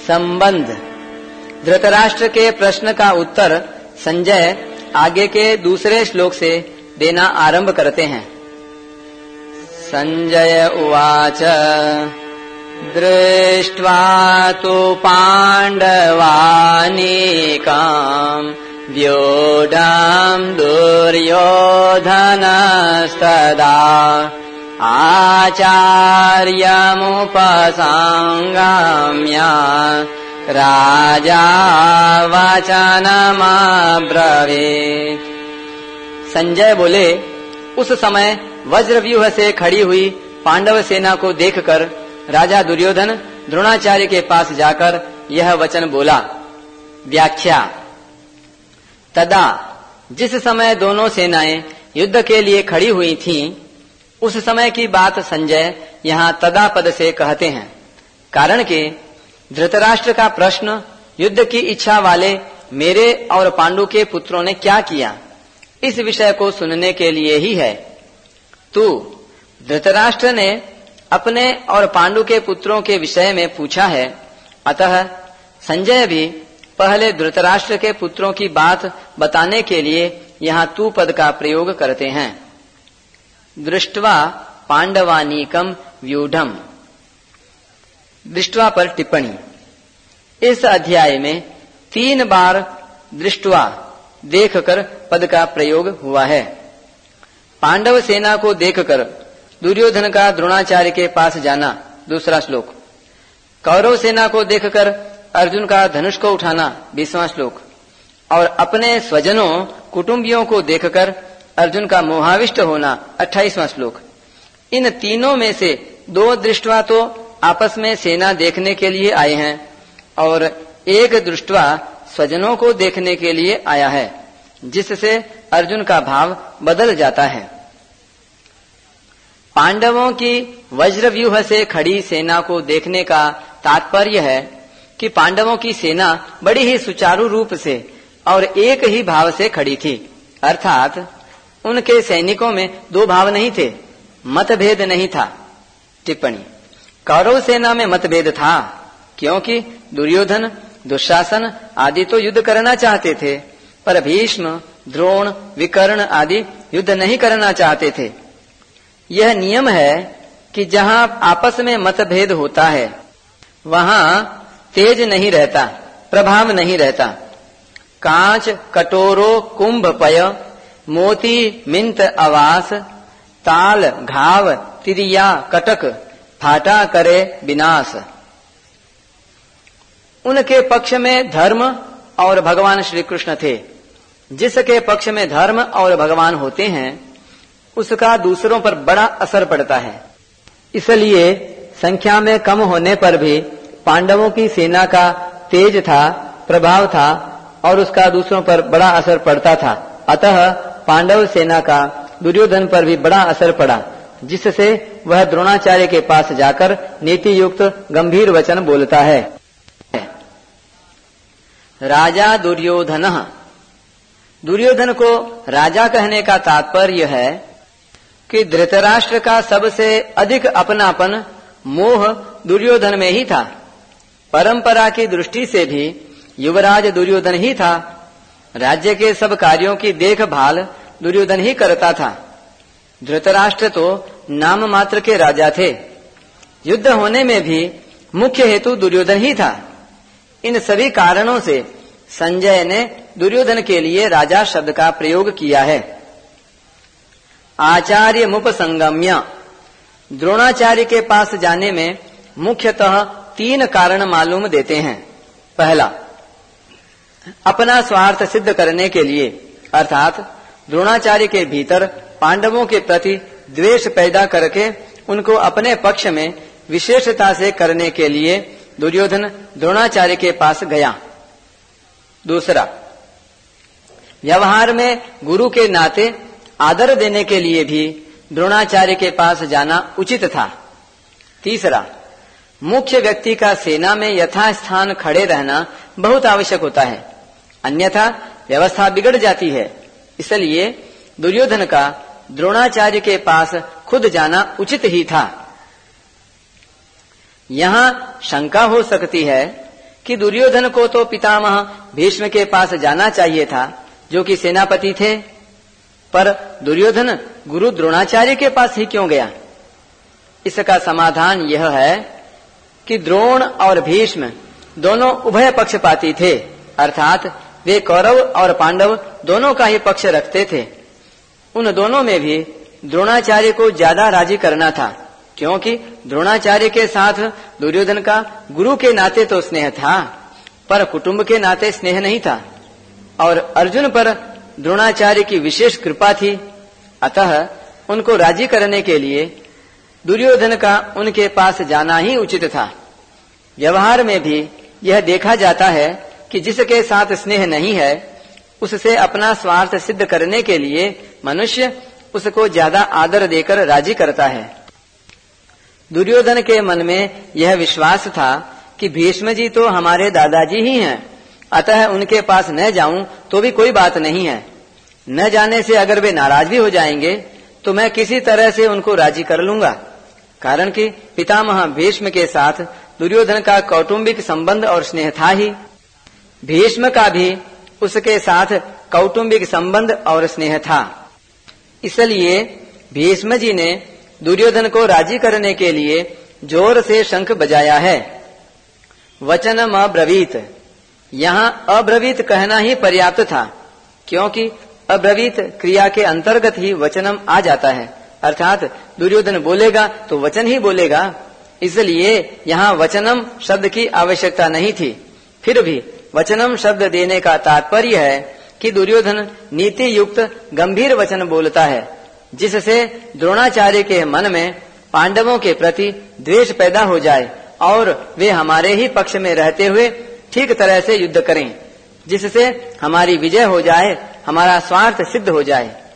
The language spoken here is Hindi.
संबंध। धृतराष्ट्र के प्रश्न का उत्तर संजय आगे के दूसरे श्लोक से देना आरंभ करते हैं। संजय उवाच दृष्ट्वा तु पाण्डवानीकाम् व्यूढम् दुर्योधनस्तदा आचार्यमुपसंगम्य राजा वचनमब्रवीत्। संजय बोले, उस समय वज्रव्यूह से खड़ी हुई पांडव सेना को देखकर राजा दुर्योधन द्रोणाचार्य के पास जाकर यह वचन बोला। व्याख्या। तदा, जिस समय दोनों सेनाएं युद्ध के लिए खड़ी हुई थीं, उस समय की बात संजय यहाँ तदा पद से कहते हैं, कारण कि धृतराष्ट्र का प्रश्न युद्ध की इच्छा वाले मेरे और पांडु के पुत्रों ने क्या किया, इस विषय को सुनने के लिए ही है। तू धृतराष्ट्र ने अपने और पांडु के पुत्रों के विषय में पूछा है, अतः संजय भी पहले धृतराष्ट्र के पुत्रों की बात बताने के लिए यहाँ तू पद का प्रयोग करते हैं। दृष्ट्वा पांडवानीकम व्यूढ़म। दृष्ट्वा पर टिप्पणी। इस अध्याय में 3 बार दृष्ट्वा देखकर पद का प्रयोग हुआ है। पांडव सेना को देखकर दुर्योधन का द्रोणाचार्य के पास जाना, दूसरा श्लोक। कौरव सेना को देखकर अर्जुन का धनुष को उठाना, 20वां श्लोक। और अपने स्वजनों कुटुंबियों को देखकर अर्जुन का मोहाविष्ट होना, 28वां श्लोक। इन तीनों में से 2 दृष्टवा तो आपस में सेना देखने के लिए आए हैं और एक दृष्टवा स्वजनों को देखने के लिए आया है, जिससे अर्जुन का भाव बदल जाता है। पांडवों की वज्रव्यूह से खड़ी सेना को देखने का तात्पर्य है कि पांडवों की सेना बड़ी ही सुचारू रूप से और एक ही भाव से खड़ी थी, अर्थात उनके सैनिकों में 2 भाव नहीं थे, मतभेद नहीं था। टिप्पणी। कौरव सेना में मतभेद था, क्योंकि दुर्योधन, दुशासन आदि तो युद्ध करना चाहते थे, पर भीष्म, द्रोण, विकर्ण आदि युद्ध नहीं करना चाहते थे। यह नियम है कि जहां आपस में मतभेद होता है, वहां तेज नहीं रहता, प्रभाव नहीं रहता। कांच कटोरो कुंभ पय, मोती मिंत आवास, ताल घाव तिरिया कटक, फाटा करे विनाश। उनके पक्ष में धर्म और भगवान श्री कृष्ण थे। जिसके पक्ष में धर्म और भगवान होते हैं, उसका दूसरों पर बड़ा असर पड़ता है। इसलिए संख्या में कम होने पर भी पांडवों की सेना का तेज था, प्रभाव था और उसका दूसरों पर बड़ा असर पड़ता था। अतः पांडव सेना का दुर्योधन पर भी बड़ा असर पड़ा, जिससे वह द्रोणाचार्य के पास जाकर नीति युक्त गंभीर वचन बोलता है। राजा दुर्योधन। दुर्योधन को राजा कहने का तात्पर्य है कि धृतराष्ट्र का सबसे अधिक अपनापन, मोह दुर्योधन में ही था। परंपरा की दृष्टि से भी युवराज दुर्योधन ही था। राज्य के सब कार्यों की देखभाल दुर्योधन ही करता था। धृतराष्ट्र तो नाम मात्र के राजा थे। युद्ध होने में भी मुख्य हेतु दुर्योधन ही था। इन सभी कारणों से संजय ने दुर्योधन के लिए राजा शब्द का प्रयोग किया है। आचार्य मुपसंगम्य। द्रोणाचार्य के पास जाने में मुख्यतः 3 कारण मालूम देते हैं। पहला, अपना स्वार्थ सिद्ध करने के लिए, अर्थात द्रोणाचार्य के भीतर पांडवों के प्रति द्वेष पैदा करके उनको अपने पक्ष में विशेषता से करने के लिए दुर्योधन द्रोणाचार्य के पास गया। दूसरा, व्यवहार में गुरु के नाते आदर देने के लिए भी द्रोणाचार्य के पास जाना उचित था। तीसरा, मुख्य व्यक्ति का सेना में यथास्थान खड़े रहना बहुत आवश्यक होता है, अन्यथा व्यवस्था बिगड़ जाती है। इसलिए दुर्योधन का द्रोणाचार्य के पास खुद जाना उचित ही था। यहाँ शंका हो सकती है कि दुर्योधन को तो पितामह भीष्म के पास जाना चाहिए था, जो कि सेनापति थे, पर दुर्योधन गुरु द्रोणाचार्य के पास ही क्यों गया? इसका समाधान यह है कि द्रोण और भीष्म दोनों उभय पक्षपाती थे, अर्थात वे कौरव और पांडव दोनों का ही पक्ष रखते थे। उन दोनों में भी द्रोणाचार्य को ज्यादा राजी करना था, क्योंकि द्रोणाचार्य के साथ दुर्योधन का गुरु के नाते तो स्नेह था, पर कुटुंब के नाते स्नेह नहीं था, और अर्जुन पर द्रोणाचार्य की विशेष कृपा थी। अतः उनको राजी करने के लिए दुर्योधन का उनके पास जाना ही उचित था। व्यवहार में भी यह देखा जाता है कि जिसके साथ स्नेह नहीं है, उससे अपना स्वार्थ सिद्ध करने के लिए मनुष्य उसको ज्यादा आदर देकर राजी करता है। दुर्योधन के मन में यह विश्वास था कि भीष्म जी तो हमारे दादाजी ही हैं, अतः उनके पास न जाऊं तो भी कोई बात नहीं है। न जाने से अगर वे नाराज भी हो जाएंगे तो मैं किसी तरह से उनको राजी कर लूंगा, कारण कि पितामह भीष्म के साथ दुर्योधन का कौटुंबिक संबंध और स्नेह था ही। भीष्म का भी उसके साथ कौटुंबिक संबंध और स्नेह था। इसलिए भीष्म जी ने दुर्योधन को राजी करने के लिए जोर से शंख बजाया है। वचनम अब्रवीत, यहाँ अब्रवीत कहना ही पर्याप्त था, क्योंकि अब्रवीत क्रिया के अंतर्गत ही वचनम आ जाता है, अर्थात दुर्योधन बोलेगा तो वचन ही बोलेगा, इसलिए यहाँ वचनम शब्द की आवश्यकता नहीं थी। फिर भी वचनम शब्द देने का तात्पर्य है कि दुर्योधन नीति युक्त गंभीर वचन बोलता है, जिससे द्रोणाचार्य के मन में पांडवों के प्रति द्वेष पैदा हो जाए और वे हमारे ही पक्ष में रहते हुए ठीक तरह से युद्ध करें, जिससे हमारी विजय हो जाए, हमारा स्वार्थ सिद्ध हो जाए।